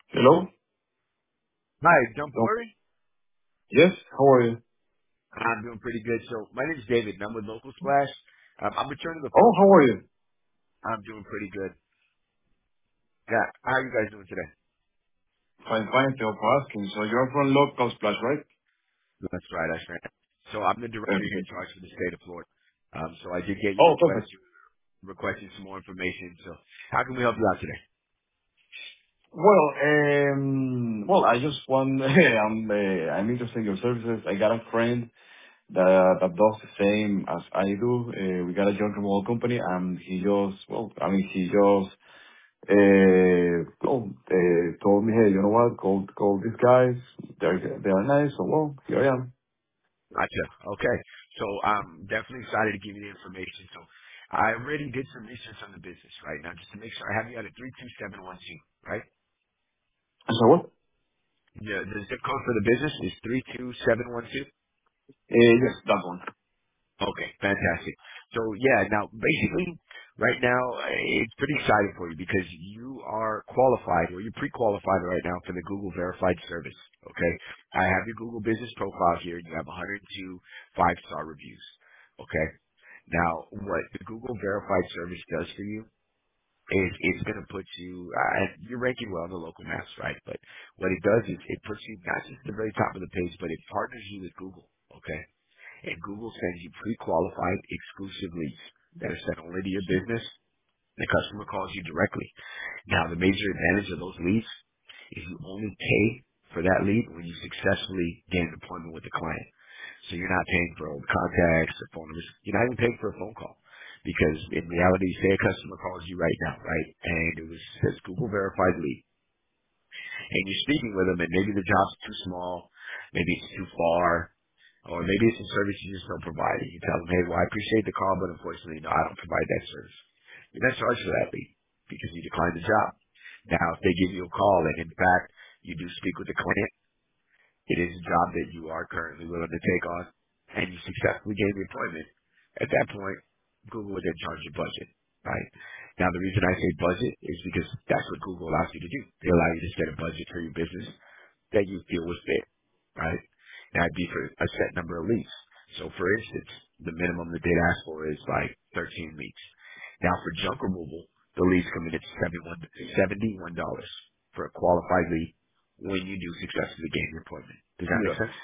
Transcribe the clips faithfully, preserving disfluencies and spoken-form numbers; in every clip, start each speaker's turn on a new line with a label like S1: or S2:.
S1: Hello?
S2: Hi, don't
S1: Oh,
S2: worry.
S1: yes, how are you?
S2: I'm doing pretty good. So my name is David, and I'm with Local Splash. Um, I'm returning the
S1: Oh,
S2: phone
S1: how are
S2: call.
S1: you?
S2: I'm doing pretty good. Yeah, how are you guys doing today?
S1: Fine, fine, thank you for asking. So you're from Local Splash, right?
S2: That's right, that's right. So I'm the director here in
S1: Okay.
S2: charge for the state of Florida. Um, so I did get your
S1: Oh,
S2: request,
S1: perfect.
S2: requesting some more information. So how can we help you out today?
S1: Well, um, well, I just want, I'm, uh, I'm interested in your services. I got a friend that, that does the same as I do. Uh, we got a junk removal company and he just, well, I mean, he just, uh, well, uh, told me, hey, you know what, call, call these guys. They're, they are nice. So, well, here I am.
S2: Gotcha. Okay. So I'm definitely excited to give you the information. So I already did some research on the business right now, just to make sure I have you at a three two seven one two, right?
S1: So what?
S2: Yeah, the zip code for the business is three two seven one two.
S1: Uh, yes, that one.
S2: Okay, fantastic. So yeah, now basically, right now uh, it's pretty exciting for you because you are qualified or you're pre-qualified right now for the Google Verified Service. Okay, I have your Google Business profile here. You have one hundred two five-star reviews. Okay, now what the Google Verified Service does for you is it's going to put you, uh, you're ranking well on the local maps, right? But what it does is it puts you not just at the very top of the page, but it partners you with Google. Okay, and Google sends you pre-qualified exclusive leads that are sent only to your business. The customer calls you directly. Now, the major advantage of those leads is you only pay for that lead when you successfully gain an appointment with the client. So you're not paying for old contacts or phone numbers. You're not even paying for a phone call. Because in reality, say a customer calls you right now, right? And it was says Google verified lead. And you're speaking with them and maybe the job's too small, maybe it's too far, or maybe it's a service you just don't provide. And you tell them, hey, well, I appreciate the call, but unfortunately, no, I don't provide that service. You're not charged for that lead because you declined the job. Now, if they give you a call and in fact you do speak with the client, it is a job that you are currently willing to take on and you successfully gain the appointment, at that point, Google would then charge your budget, right? Now, the reason I say budget is because that's what Google allows you to do. They allow you to set a budget for your business that you feel was fit, right? And that'd be for a set number of leads. So for instance, the minimum that they'd ask for is like thirteen leads. Now for junk removal, the leads come in at seventy-one seventy-one dollars for a qualified lead when you do successfully gain your appointment. Does that make
S1: Yeah.
S2: sense?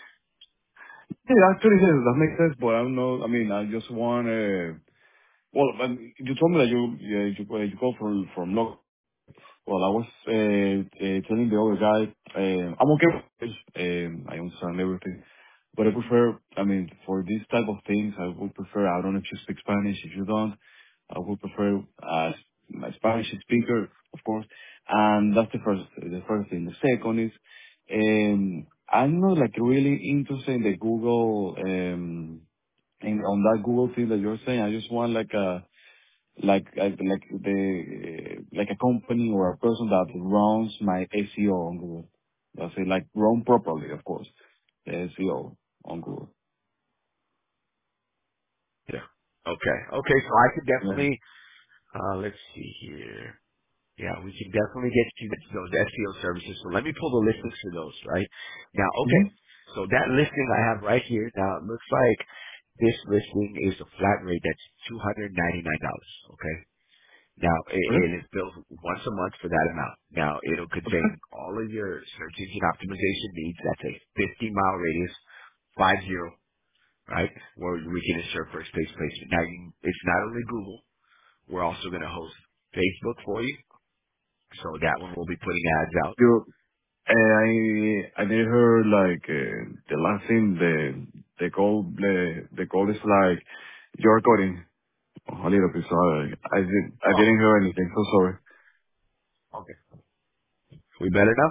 S1: Yeah, actually, yes, that makes sense, but I don't know. I mean, I just want to. Well, um, you told me that you yeah, you, uh, you call from from Log. Well, I was uh, uh, telling the other guy, uh, I'm okay with this. Um, I understand everything, but I prefer. I mean, for these type of things, I would prefer. I don't know if you speak Spanish. If you don't, I would prefer uh, my Spanish speaker, of course. And that's the first the first thing. The second is, um, I'm not like really interested in the Google. Um, in, on that Google thing that you're saying, I just want like a like like like the like a company or a person that runs my S E O on Google. That's it, like run properly, of course. The S E O on Google.
S2: Yeah. Okay. Okay. So I could
S1: Yeah.
S2: definitely, uh, let's see here. Yeah, we can definitely get you to those S E O services. So let me pull the listings for those, right? Now, okay.
S1: Mm-hmm.
S2: So that listing I have right here, now it looks like this listing is a flat rate that's two hundred ninety-nine dollars. Okay. Now it,
S1: Okay.
S2: it is billed once a month for that amount. Now it'll
S1: Okay.
S2: contain all of your search engine optimization needs. That's a fifty mile radius, five zero, right? Where we can insert first page placement. Now you, it's not only Google. We're also going to host Facebook for you. So that one we'll be putting ads out.
S1: You, uh, I I did hear like uh, the last thing the the call the the call is like you're coding a little bit. So I I did I
S2: Oh,
S1: didn't hear anything. So sorry.
S2: okay. We better now?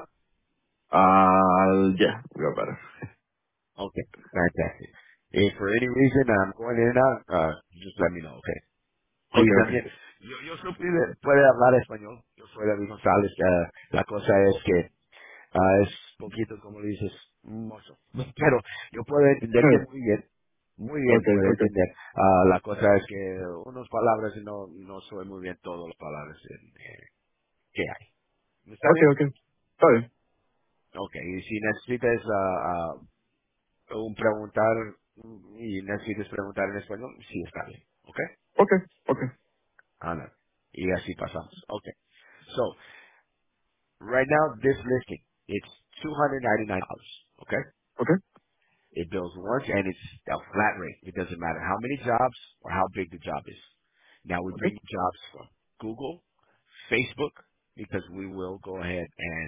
S1: Uh yeah, we are better.
S2: Okay. Fantastic. If for any reason I'm going in and out, uh, just let me know, okay? Hey,
S1: Okay, okay.
S2: también, yo, yo supe que puede hablar español. Yo soy David González. Uh, la cosa es que ah, es poquito, como le dices, mozo. Pero yo puedo entenderte muy bien. Muy bien,
S1: okay,
S2: puedo
S1: okay.
S2: entender. Ah, la cosa es que unas palabras no, no soy muy bien todas las palabras en, eh, que hay. ¿Está
S1: Okay,
S2: bien?
S1: okay. Está bien.
S2: Ok, y si necesitas ah, ah, un preguntar mm, y necesitas preguntar en español, sí está bien. Ok,
S1: Okay, okay,
S2: Ana. Y así pasamos. Ok. So, right now, this listing, it's two hundred ninety-nine dollars. Okay?
S1: okay,
S2: It bills once and it's a flat rate. It doesn't matter how many jobs or how big the job is. Now we
S1: okay,
S2: bring you jobs from Google, Facebook, because we will go ahead and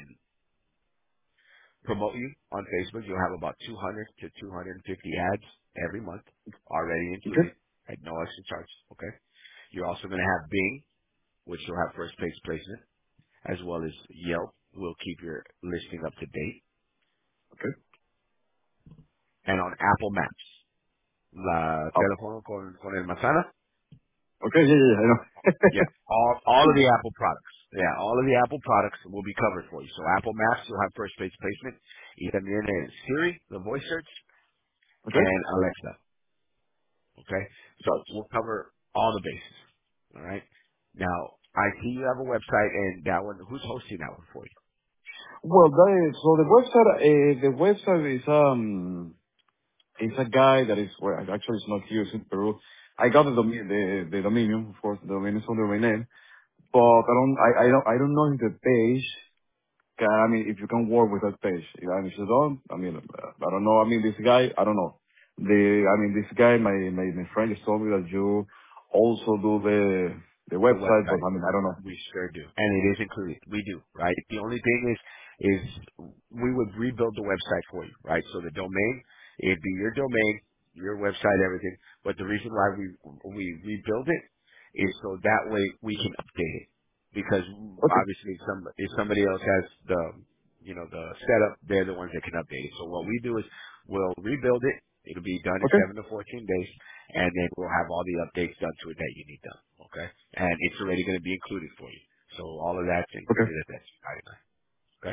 S2: promote you on Facebook. You'll have about two hundred to two hundred fifty ads every month already
S1: okay,
S2: included at no extra charge. Okay. You're also going to have Bing, which will have first page placement, as well as Yelp. Will keep your listing up to date.
S1: okay.
S2: And on Apple Maps, la
S1: Oh,
S2: teléfono con, con el manzana.
S1: okay, yeah, yeah, yeah, I know.
S2: Yeah, all all of the Apple products. Yeah, all of the Apple products will be covered for you. So Apple Maps, you'll have first page placement. Y también el Siri, the voice search,
S1: Okay,
S2: and Alexa. Okay, so
S1: gotcha.
S2: we'll cover all the bases. All right. Now I see you have a website, and that one. Who's hosting that one for you?
S1: Well, that is, so the website, uh, the website is, um, is a guy that is, well, actually it's not here, it's in Peru. I got the, domi- the, the dominion, of course, the dominion is under my name, but
S2: hmm
S1: I don't, I, I don't, I don't know if the page, can, I mean, if you can work with that page. You know, and if you don't, I mean, uh, I don't know. I mean, this guy, I don't know. The, I mean, this guy, my, my, my friend just told me that you also do the, the
S2: The
S1: website, but
S2: website.
S1: I mean, I don't know.
S2: We sure do. And it is included. We do, right? The only thing is, is we would rebuild the website for you, right? So the domain, it'd be your domain, your website, everything. But the reason why we, we rebuild it is so that way we can update it. Because
S1: Okay,
S2: obviously some, if somebody else has the, you know, the setup, they're the ones that can update it. So what we do is we'll rebuild it. It'll be done in
S1: okay,
S2: seven to fourteen days and then we'll have all the updates done to it that you need done. Okay, and it's already going to be included for you. So all of that's
S1: okay.
S2: included at that ninety-nine. Okay,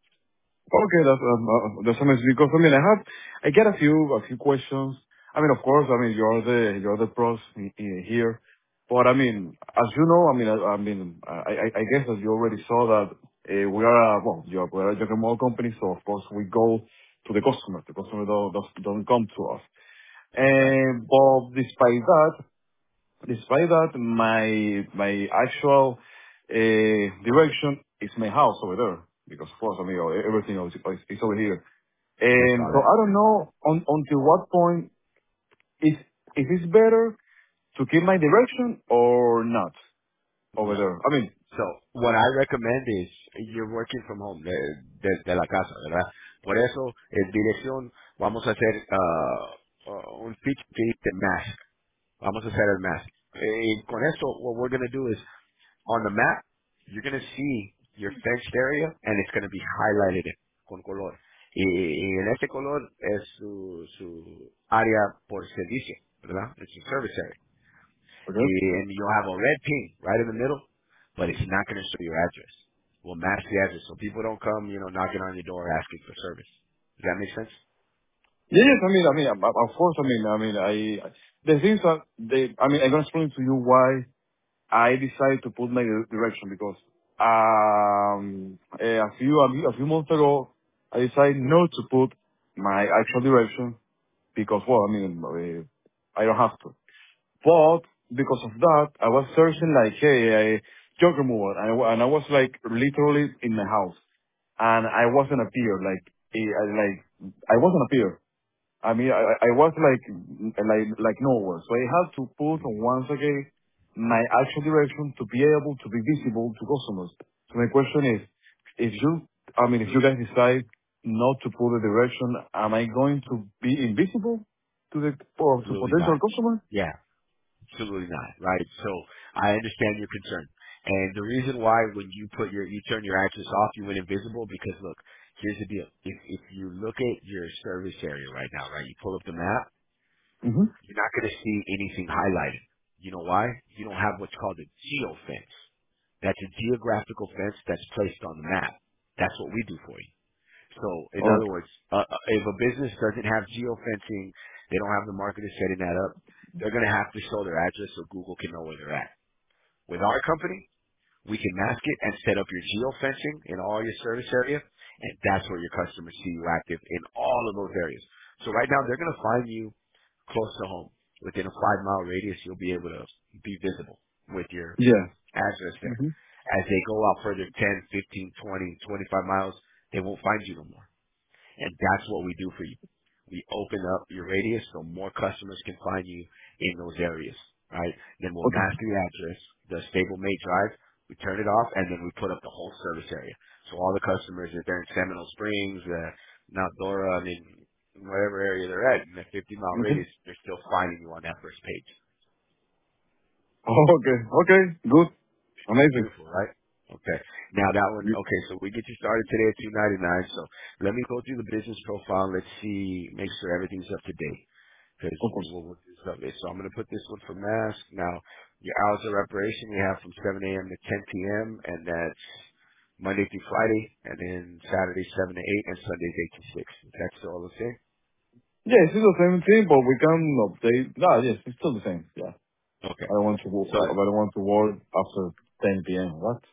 S1: Okay, that's um, uh, that's amazing because I mean I have I get a few a few questions. I mean, of course, I mean you're the you're the pros in, in here, but I mean, as you know, I mean, I, I mean, I, I I guess as you already saw that uh, we are a, well, you're, we're a Jack and Mall company, so of course we go to the customer. The customer don't don't don't come to us.
S2: that's right.
S1: And but despite that, despite that, my my actual uh, direction is my house over there because of course I mean uh, everything else is, is over here.
S2: I
S1: And
S2: saw
S1: so
S2: that.
S1: I don't know on, until what point is if it's better to keep my direction or not over
S2: No.
S1: there. I mean,
S2: So what I recommend is you're working from home, de, de, de la casa, ¿verdad? Por eso, en dirección, vamos a hacer uh, uh, un feature que dice mask. Vamos a hacer el mask. Eh, con eso, what we're going to do is on the map, you're going to see your fenced area and it's going to be highlighted con color. Y, y en este color es su, su área por servicio, ¿verdad? It's a service area. Y,
S1: okay.
S2: and you'll have a red pin right in the middle, but it's not going to show your address. We'll match the address so people don't come, you know, knocking on your door asking for service. Does that make sense?
S1: Yeah, yes, I mean, I mean, of of course, I mean, I mean, I, the things that they, I mean, I'm going to explain to you why I decided to put my direction because um eh, a few a few months ago I decided not to put my actual direction because well I mean uh, I don't have to. But because of that I was searching like hey I job removal and I, wa- and I was like literally in my house and I wasn't appear like eh, I like I wasn't appear. I mean, I, I was like, like, like nowhere. So I had to put
S2: Mm.
S1: once again my actual direction to be able to be visible to customers. So my question is, if you, I mean, if you guys decide not to put the direction, am I going to be invisible to the, or to
S2: Absolutely
S1: potential
S2: not.
S1: customer?
S2: Yeah. Absolutely not, right? So I understand your concern. And the reason why when you put your, you turn your address off, you went invisible because look, here's the deal. If, if you look at your service area right now, right, you pull up the map,
S1: Mm-hmm.
S2: you're not going to see anything highlighted. You know why? You don't have what's called a geo fence. That's a geographical fence that's placed on the map. That's what we do for you. So, in
S1: Or,
S2: other words, uh, uh, if a business doesn't have geofencing, they don't have the marketers setting that up, they're going to have to show their address so Google can know where they're at. With our company, We can mask it and set up your geofencing in all your service area, and that's where your customers see you active in all of those areas. So right now, they're going to find you close to home. Within a five mile radius, you'll be able to be visible with your
S1: Yeah.
S2: address there.
S1: Mm-hmm.
S2: As they go out further ten, fifteen, twenty, twenty-five miles, they won't find you no more. And that's what we do for you. We open up your radius so more customers can find you in those areas, right? Then we'll
S1: Okay.
S2: mask the address, the stable May Drive. We turn it off, and then we put up the whole service area. So all the customers, if they're in Seminole Springs, uh, Mount Dora, I mean, whatever area they're at, in a fifty mile
S1: Mm-hmm.
S2: radius, they're still finding you on that first page.
S1: Okay. Okay. Good. Amazing.
S2: Beautiful, right? Okay. Now that one, okay, so we get you started today at two ninety-nine. So let me go through the business profile. Let's see, make sure everything's up to date. Because
S1: Of
S2: we
S1: course.
S2: will look this up. So I'm going to put this one for mask. Now, your hours of operation we have from seven a.m. to ten p.m. and that's Monday through Friday, and then Saturday seven to eight, and Sundays eight to six. Is that still all the same?
S1: Yes, it's the same thing, but we can update. No, yes, it's still the same. Yeah.
S2: Okay.
S1: I don't want to work.
S2: So,
S1: I don't want to work after ten p m. What?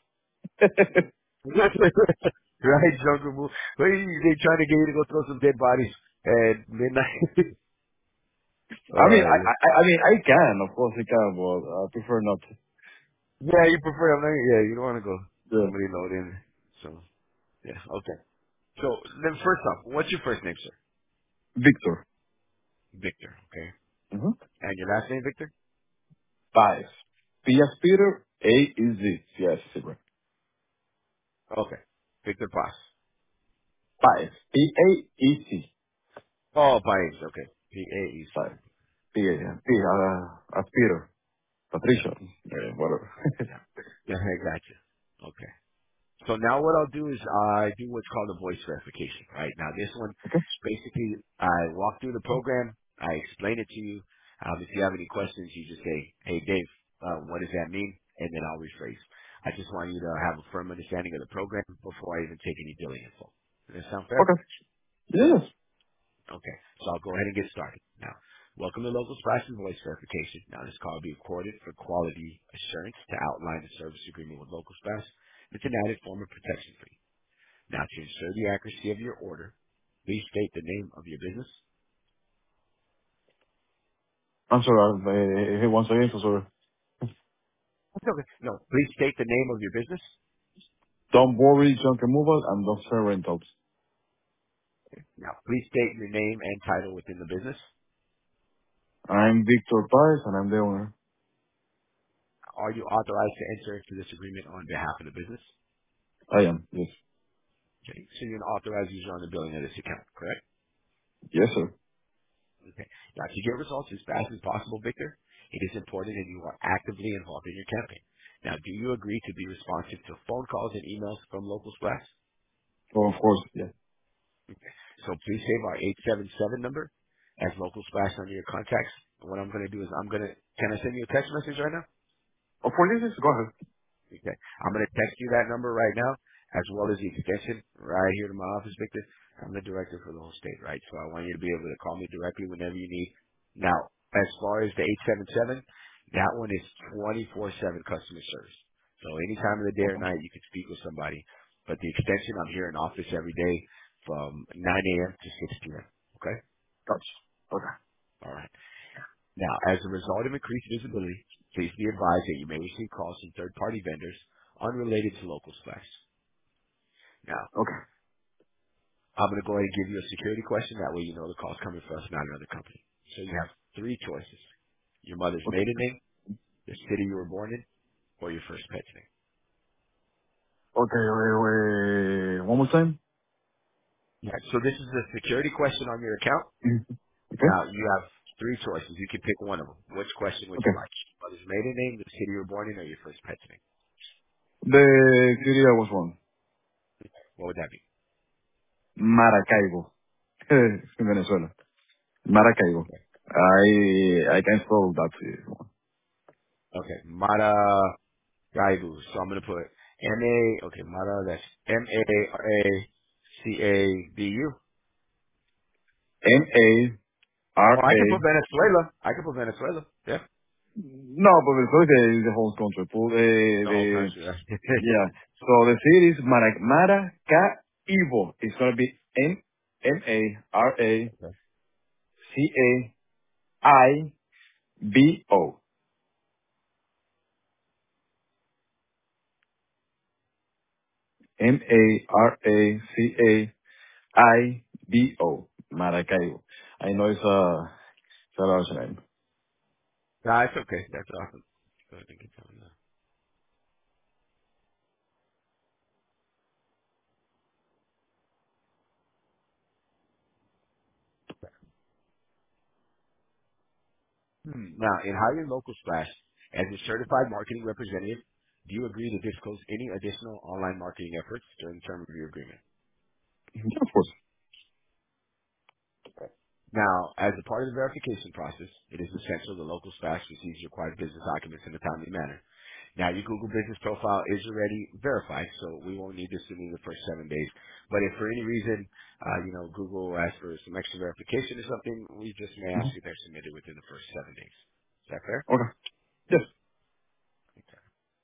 S2: right, Jungle Move. What are you, they trying to get you to go throw some dead bodies at midnight?
S1: I mean, I,
S2: uh,
S1: I, I mean, I can, of course, I can, but I prefer not. To.
S2: yeah, you prefer, I'm like, yeah, you don't want to go
S1: Yeah.
S2: somebody load in. So, yeah, okay. So, then first off, what's your first name, sir?
S1: Victor.
S2: Victor, okay.
S1: Mm-hmm.
S2: And your last name, Victor?
S1: Five. P as Peter. A is Z. Yes, Silver.
S2: Okay. Victor Paz.
S1: Five. P A E C.
S2: Oh, Paez, okay. P A E C.
S1: Five. P A. Yeah. P uh, as Peter. Patricia. Uh, whatever.
S2: Yeah. Yeah, I got you. Okay. So now what I'll do is I do what's called a voice verification, right? Now this one,
S1: Okay.
S2: basically, I walk through the program, I explain it to you. Um, if you have any questions, you just say, hey Dave, uh, what does that mean? And then I'll rephrase. I just want you to have a firm understanding of the program before I even take any billing info. Does that sound fair?
S1: Okay. Yes.
S2: Okay, so I'll go ahead and get started. Now, welcome to Local Splash and Voice Verification. Now, this call will be recorded for quality assurance to outline the service agreement with Local Splash. It's an added form of protection for you. Now, to ensure the accuracy of your order, please state the name of your business.
S1: I'm sorry. Uh, uh, once again, so sorry.
S2: Okay. No, please state the name of your business.
S1: Don't worry, junk removal and don't sell rentals.
S2: Now, please state your name and title within the business.
S1: I'm Victor Paz and I'm the owner.
S2: Are you authorized to enter into this agreement on behalf of the business?
S1: I am. Yes.
S2: Okay, so you're an authorized user on the billing of this account, correct?
S1: Yes, sir.
S2: Okay. Now, to get results as fast as possible, Victor, it is important that you are actively involved in your campaign. Now, do you agree to be responsive to phone calls and emails from local splash?
S1: Oh, of course. Yeah.
S2: Okay. So please save our eight seven seven number as local splash under your contacts. And what I'm going to do is I'm going to, can I send you a text message right now?
S1: Of course, yes, yes. Go ahead.
S2: Okay. I'm going to text you that number right now, as well as the extension right here to my office, Victor. I'm the director for the whole state, right? So I want you to be able to call me directly whenever you need. Now, as far as the eight seven seven, that one is twenty-four seven customer service. So any time of the day or
S1: Okay.
S2: night, you can speak with somebody. But the extension, I'm here in office every day from nine a.m. to six p.m. Okay?
S1: Gotcha. Okay.
S2: All right. Now, as a result of increased visibility, please be advised that you may receive calls from third-party vendors unrelated to local specs. Now,
S1: Okay.
S2: I'm going to go ahead and give you a security question. That way you know the call's coming from us, not another company. So you have three choices. Your mother's
S1: Okay.
S2: maiden name, the city you were born in, or your first pet's name.
S1: Okay. Wait, wait. One more time.
S2: Yeah. So this is a security question on your account.
S1: Mhm. Okay.
S2: Now, you have three choices. You can pick one of them. Which question would you
S1: Okay.
S2: like? Mother's maiden name, the city you were born in, or your first pet's name?
S1: The city I was born.
S2: What would that be?
S1: Maracaibo. in Venezuela. Maracaibo.
S2: Okay.
S1: I I can spell that to you.
S2: Okay. Mara Gaibu. So I'm gonna put M A. Okay, Mara. That's M A R A C A B U.
S1: M A R
S2: Oh, I can put
S1: A.
S2: Venezuela. I can put Venezuela. Yeah.
S1: No, but the Florida is the whole country. Pu- The,
S2: The whole
S1: the,
S2: country, right?
S1: yeah. So the city is Mara, Maracaibo. It's going to be M, M A R A
S2: Okay.
S1: C A I B O. M A R A C A I B O. Maracaibo. I know it's a, it's a large name.
S2: Nah, it's okay. That's awesome. Go ahead and get that one now. Hmm. Now, in hiring Local Splash as a certified marketing representative, do you agree to disclose any additional online marketing efforts during the term of your agreement?
S1: Yeah, of course.
S2: Now, as a part of the verification process, it is essential the Local Splash receives required business documents in a timely manner. Now, your Google business profile is already verified, so we won't need this in the first seven days. But if for any reason, uh, you know, Google asks for some extra verification or something, we just may ask you
S1: Mm-hmm.
S2: they're submitted within the first seven days. Is that fair?
S1: Okay. Yes.
S2: Okay.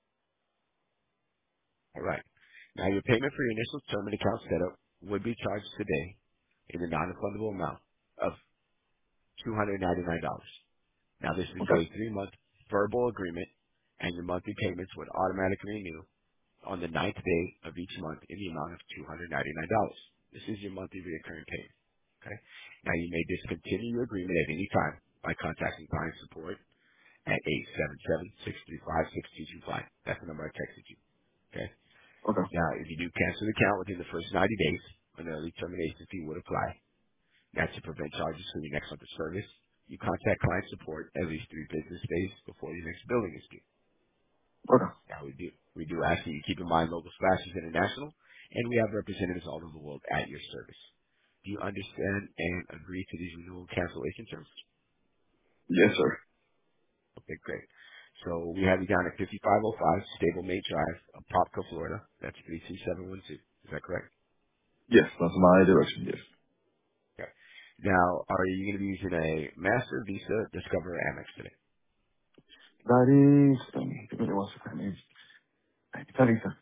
S2: All right. Now, your payment for your initial term and account setup would be charged today in the non-refundable amount of two hundred ninety-nine dollars. Now, this is
S1: Okay.
S2: a three-month verbal agreement, and your monthly payments would automatically renew on the ninth day of each month in the amount of two hundred ninety-nine dollars. This is your monthly recurring payment. Okay. Now you may discontinue your agreement at any time by contacting client support at eight seven seven, six three five, six two two five. That's the number I texted you. Okay.
S1: Okay.
S2: Now if you do cancel the account within the first ninety days, an early termination fee would apply. That's to prevent charges for your next month of service. You contact client support at least three business days before your next billing is due.
S1: Okay.
S2: Now we do we do ask that you keep in mind Local Splash is international, and we have representatives all over the world at your service. Do you understand and agree to these renewal cancellation terms?
S1: Yes, sir.
S2: Okay, great. So we have you down at fifty-five oh five Stable May Drive, Apopka, Florida. That's three two seven one two. Is that correct?
S1: Yes, that's my direction. Yes.
S2: Okay. Now, are you going to be using a Master, Visa, Discover, or Amex today?
S1: That is, um, give me one second. It's, it's a visa.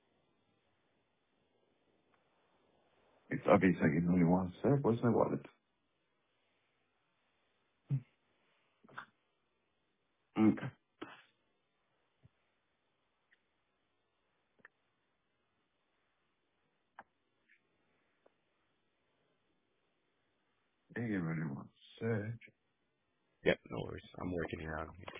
S1: It's a visa. Give me only one sec. Where's my wallet? Okay. Give me only one sec.
S2: Yep, no worries. I'm working here on it.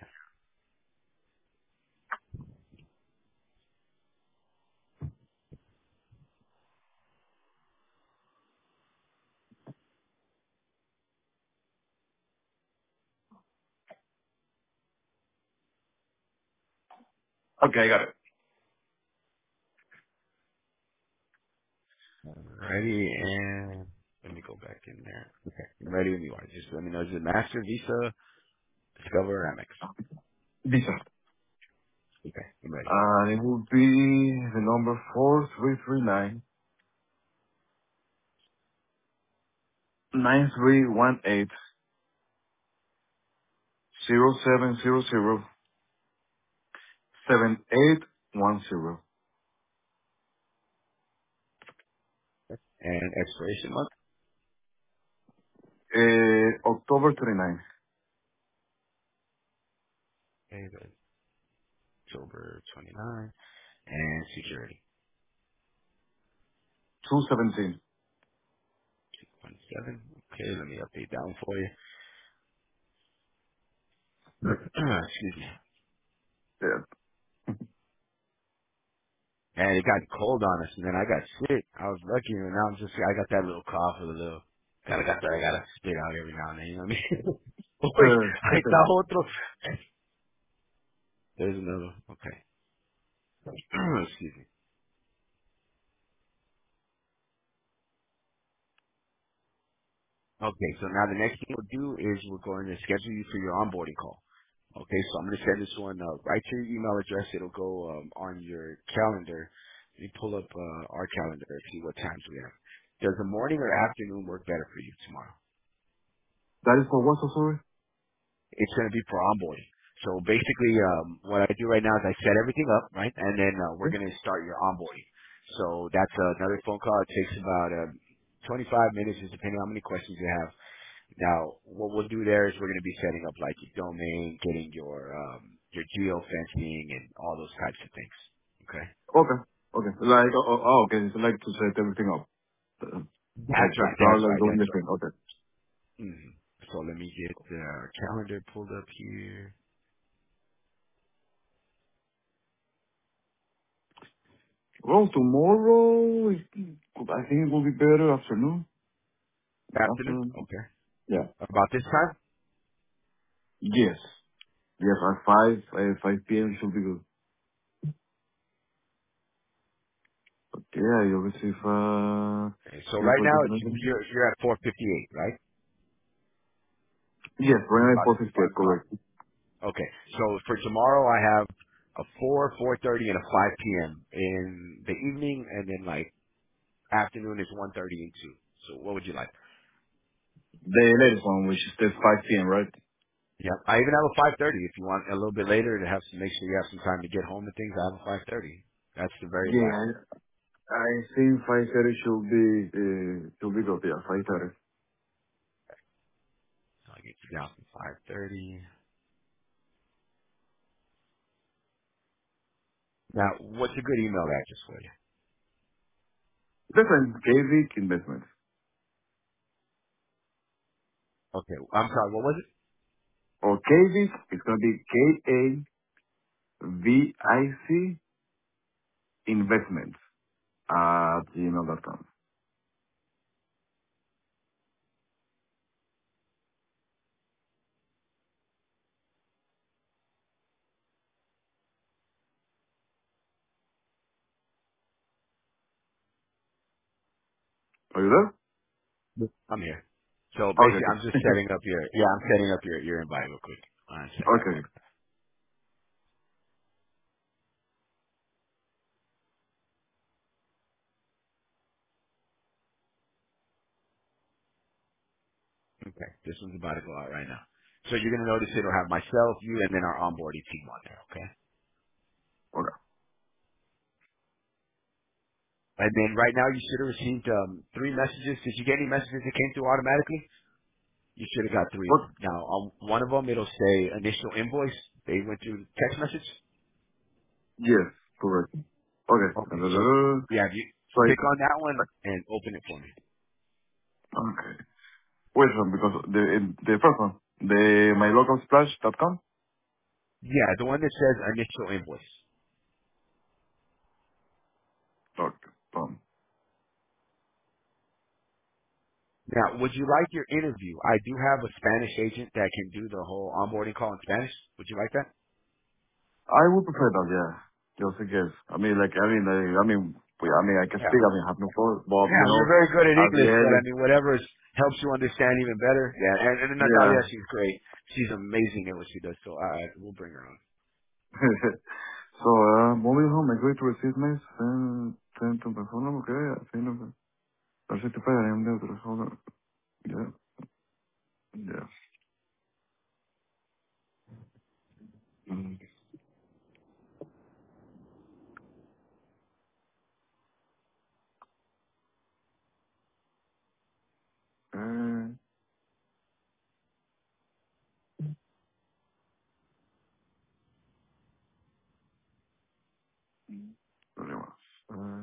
S1: Okay, I got it.
S2: Ready, and let me go back in there. Okay, I'm ready when you are. Just let me know. Is it Master, Visa, Discover, or Amex?
S1: Visa.
S2: Okay, I'm ready.
S1: And it will be the number four three three nine nine three one eight zero seven zero zero seven eight one zero.
S2: And expiration month?
S1: Uh, October twenty-ninth,
S2: Okay, that's October twenty-ninth. And security,
S1: two seventeen.
S2: twenty-seven. Okay, let me update that one for you. Excuse me.
S1: Yeah.
S2: And it got cold on us, and then I got sick. I was lucky, and now I'm just, I got that little cough with a little, gotta, got that I gotta spit out every now and then, you know what I mean? Wait, ahí
S1: Uh,
S2: está otro. There's another. Okay. Excuse me. Okay, so now the next thing we'll do is we're going to schedule you for your onboarding call. Okay, so I'm going to send this one uh, right to your email address. It'll go um, on your calendar. Let me pull up uh, our calendar and see what times we have. Does the morning or afternoon work better for you tomorrow?
S1: that is for what, so sorry?
S2: It's going to be for onboarding. So basically, um, what I do right now is I set everything up, right, and then uh, we're
S1: Okay.
S2: going to start your onboarding. So that's another phone call. It takes about uh, twenty-five minutes, just depending on how many questions you have. Now, what we'll do there is we're going to be setting up like your domain, getting your um, your geo fencing, and all those types of things. Okay.
S1: Okay. Okay. Like, oh, oh, oh, okay. So like to set everything up. Uh, Like
S2: That's
S1: to
S2: right.
S1: start
S2: That's
S1: like
S2: right.
S1: doing
S2: That's
S1: the
S2: right.
S1: thing. Okay.
S2: Mm. So let me get the calendar pulled up here.
S1: Well, tomorrow, is- I think it will be better afternoon.
S2: Afternoon.
S1: Afternoon.
S2: Okay.
S1: Yeah.
S2: About this time.
S1: Yes. Yes, at five, uh, five p m should be good. Yeah, you receive, uh,
S2: Okay. So
S1: here
S2: right
S1: for
S2: now
S1: the
S2: it's
S1: connection.
S2: you're you're at four fifty-eight, right?
S1: Yes, right
S2: You're
S1: now
S2: about
S1: four
S2: to
S1: fifty,
S2: start.
S1: correct.
S2: Okay. So for tomorrow I have a four, four thirty, and a five p m in the evening, and then like afternoon is one thirty and two. So what would you like?
S1: The latest one, which is the five p m, right?
S2: Yeah. I even have a five thirty if you want a little bit later to have to make sure you have some time to get home and things. I have a five thirty. That's the very
S1: Yeah,
S2: last.
S1: I, I think five thirty should be, uh, should be good, yeah, five thirty.
S2: So I get you down from five thirty. Now, what's a good email address for you?
S1: Different, K V Investments.
S2: Okay. I'm sorry. What was it?
S1: Or K V, it's gonna be K A V I C Investments at gmail dot com. Are you there?
S2: Yep. I'm here. So
S1: Okay,
S2: basically, I'm just
S1: okay.
S2: setting up your yeah. I'm setting up your your invite real quick. One second.
S1: Okay.
S2: Okay. This one's about to go out right now. So you're gonna notice it'll have myself, you, and then our onboarding team on there. Okay.
S1: Okay.
S2: And then right now you should have received um, three messages. Did you get any messages that came through automatically? You should have got three of
S1: What?
S2: them. Now, on one of them, it'll say initial invoice. They went through text message.
S1: Yes, correct. Okay.
S2: Okay. So,
S1: Da-da-da-da.
S2: yeah, you
S1: So
S2: click on that
S1: I,
S2: one and open it for me.
S1: okay. Which one? Because the the first one, the my local splash dot com.
S2: Yeah, the one that says initial invoice.
S1: Dot com.
S2: Now, would you like your interview? I do have a Spanish agent that can do the whole onboarding call in Spanish. Would you like that?
S1: I would prefer that. Yeah. Just in case. I mean, like, I mean, I, I mean, we- I mean, I can
S2: Yeah.
S1: speak. I mean, I have no problem. But
S2: Yeah,
S1: you know,
S2: you're very good at
S1: at the
S2: English, but I
S1: end,
S2: mean, whatever is, helps you understand even better. Yeah, and, and
S1: yeah.
S2: Natalia, she's great. She's amazing at what she does, so uh, we'll bring her on.
S1: So, uh, moving home, I agree to receive mails and send to persona. Okay, I think of it. Perfect. I am there. Hold on. Yeah. Yeah. Mm. Uh, Problemas. Uh,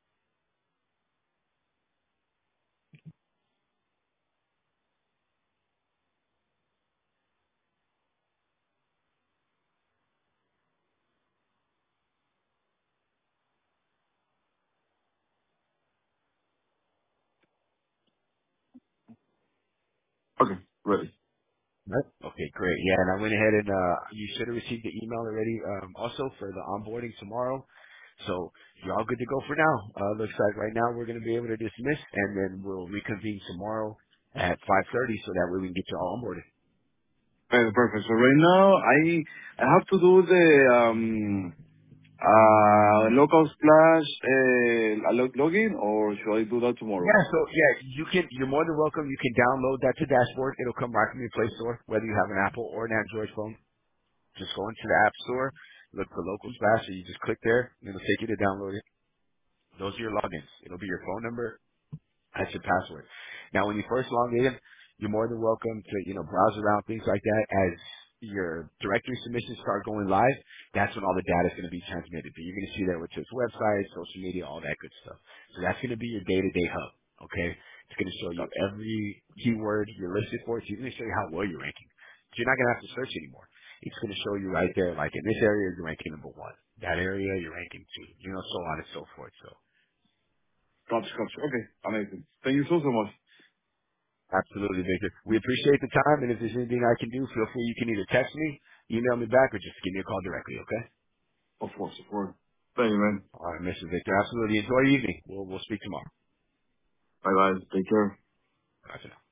S1: okay, ready.
S2: Right. Okay, great. Yeah, and I went ahead and uh, you should have received the email already. Um, also for the onboarding tomorrow. So you're all good to go for now. Uh, looks like right now we're going to be able to dismiss, and then we'll reconvene tomorrow at five thirty, so that way we can get you all onboarded.
S1: Uh, perfect. So right now, I I have to do the um uh local splash uh log- login, or should I do that tomorrow?
S2: Yeah, so yeah, you can. You're more than welcome. You can download that to dashboard. It'll come right from your Play Store, whether you have an Apple or an Android phone. Just go into the App Store, look for Local Splash, or you just click there, and it'll take you to download it. Those are your logins. It'll be your phone number. That's your password. Now, when you first log in, you're more than welcome to, you know, browse around, things like that. As your directory submissions start going live, that's when all the data is going to be transmitted. But you're going to see there which is websites, social media, all that good stuff. So that's going to be your day-to-day hub, okay? It's going to show you
S1: Gotcha.
S2: every keyword you're listed for. It's even going to show you how well you're ranking. So you're not going to have to search anymore. It's going to show you right there, like in this area, you're ranking number one. That area, you're ranking two. You know, so on and so forth. So
S1: Gotcha, gotcha. Okay, amazing. Thank you so, so much.
S2: absolutely, Victor. We appreciate the time, and if there's anything I can do, feel free. You can either text me, email me back, or just give me a call directly, okay?
S1: Of course, of course. Thank you, man.
S2: All right, Mister Victor. Absolutely. Enjoy your evening. We'll, we'll speak tomorrow.
S1: Bye-bye. Take care.
S2: Gotcha.